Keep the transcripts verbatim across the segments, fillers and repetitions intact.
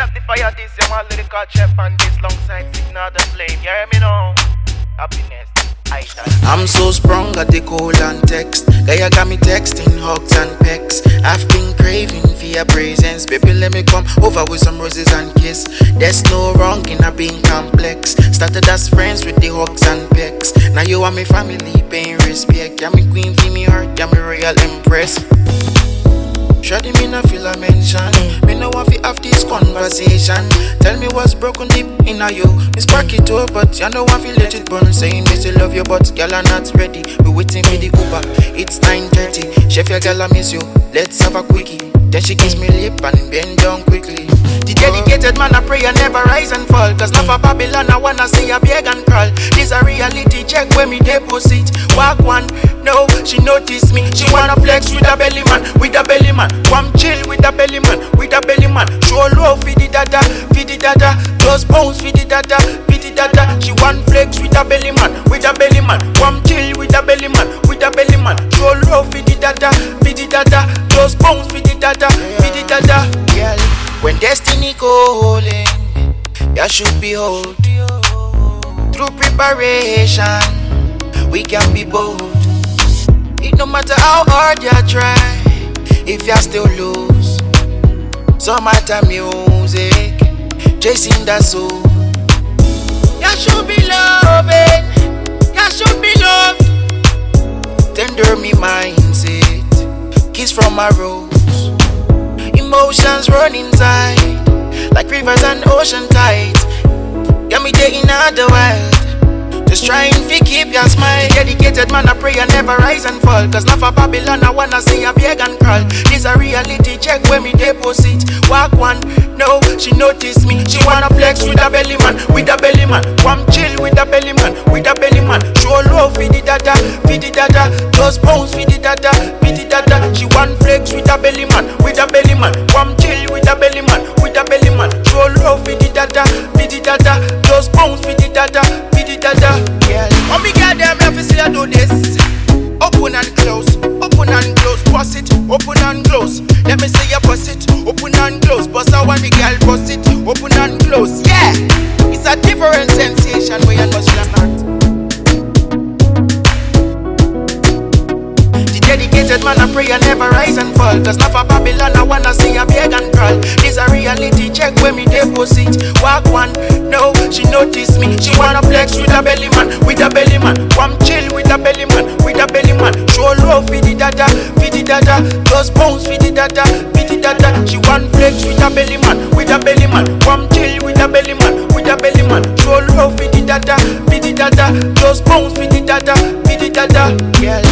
up the fire, this your man lyrical chef and this alongside signal the flame. You hear me now? Happiness. I'm so sprung at the call and text. Guy, you got me texting hugs and pecks. I've been craving for your presence. Baby, let me come over with some roses and kiss. There's no wrong in a being complex. Started as friends with the hugs and pecks. Now you are my family, paying respect. You're me queen, feel me heart, you're me royal empress. Shawty me no feel a mention. Me no want fi have this conversation. Tell me what's broken deep inna you. Me spark it up, but you no want fi let it burn. Saying me still love you, but girl I'm not ready. We waiting for the Uber. It's nine thirty. Chef, your girl I miss you. Let's have a quickie. Then she kiss me lip and bend down quickly. The dedicated man I pray I never rise and fall. Cause not for Babylon I wanna see a beg and crawl. This a reality check when me deposit. Walk one, no, she notice me. She wanna flex with a belly man, with a belly man. Come chill with a belly man, with a belly man. Show love for the dada, for the dada. Close bones for the dada, for the dada. She want flex with a belly man, with a belly man. Come chill with a belly man, with a belly man. Show love for the dada, for the dada. Close bones for the dada, for the dada. Girl, when destiny calling, you should behold. Through preparation, we can be bold. It no matter how hard you try, if you still lose. Some matter music, chasing the soul. You should be loving, you should be loved. Tender me mindset, kiss from my rose. Emotions run inside, like rivers and ocean tides. Got me there in the wild, just trying to keep your smile. Dedicated man I pray I never rise and fall. Cause not for Babylon I wanna see a beg and crawl. This a reality check when me deposit. Walk one, no, she notice me. She wanna flex with a belly man, with a belly man. Come chill with a belly man, with a belly man. Show love for the dada, for the dada. Those bones for the dada, for the dada. She want flex with a belly man, with a belly man. Come chill with a belly man, with a belly man. Show love for the dada, for the dada. Those bones for the dada, for the dada. Girl, oh me girl, them love to see I do this. Open and close, open and close, bust it, open and close. Let me see you bust it, open and close. Bust out when the girl bust it, open and close. Yeah, it's a different sensation when you must start. The dedicated man I pray I never rise and fall. Cause not for Babylon I wanna see a beg and crawl. This a reality check when me deposit. Walk one, no, she notice me. She wanna flex with a belly man, with a belly man. Come chill with a belly man, with a belly man. Show love for the dada, for the dada. Close bones for the dada, for the dada. She want flex with a belly man, with a belly man. Come chill with a belly man, with a belly man. Show love for the dada, for the dada. Close bones for the dada, for the dada. Girl,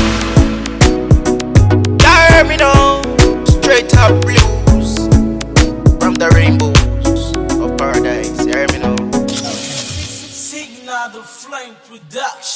hear me now, straight up blues from the rainbows of paradise. Hear me now. Signal the Flame Production.